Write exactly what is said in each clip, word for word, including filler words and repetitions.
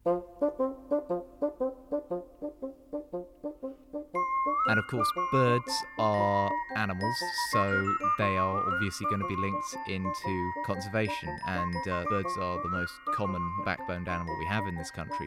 And of course, birds are animals, so they are obviously going to be linked into conservation, and uh, birds are the most common backboned animal we have in this country.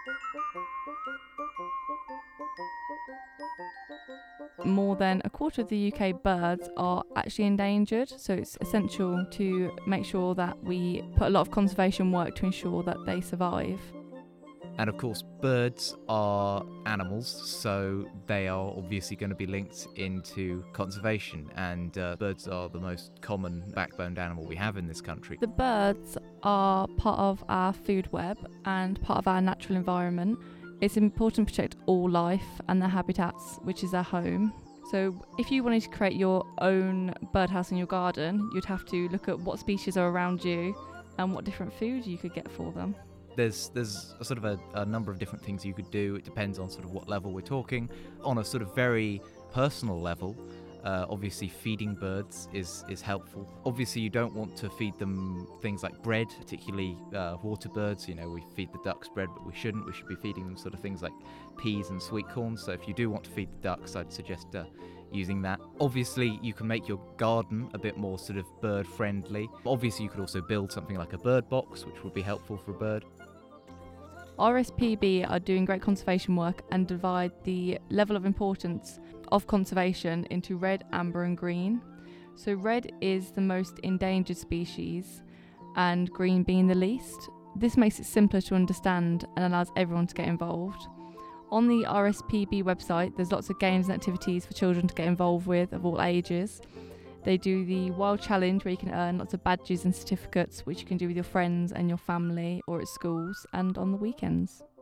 More than a quarter of the U K birds are actually endangered, so it's essential to make sure that we put a lot of conservation work to ensure that they survive. And of course, birds are animals, so they are obviously going to be linked into conservation, and uh, birds are the most common backboned animal we have in this country. The birds are part of our food web and part of our natural environment. It's important to protect all life and their habitats, which is their home. So if you wanted to create your own birdhouse in your garden, you'd have to look at what species are around you and what different food you could get for them. There's there's a sort of a, a number of different things you could do. It depends on sort of what level we're talking. On a sort of very personal level, uh, obviously feeding birds is, is helpful. Obviously you don't want to feed them things like bread, particularly uh, water birds. You know, we feed the ducks bread, but we shouldn't. We should be feeding them sort of things like peas and sweet corn. So if you do want to feed the ducks, I'd suggest uh, using that. Obviously you can make your garden a bit more sort of bird friendly. Obviously you could also build something like a bird box, which would be helpful for a bird. R S P B are doing great conservation work and divide the level of importance of conservation into red, amber and green. So red is the most endangered species and green being the least. This makes it simpler to understand and allows everyone to get involved. On the R S P B website, there's lots of games and activities for children to get involved with of all ages. They do the Wild Challenge, where you can earn lots of badges and certificates, which you can do with your friends and your family or at schools and on the weekends.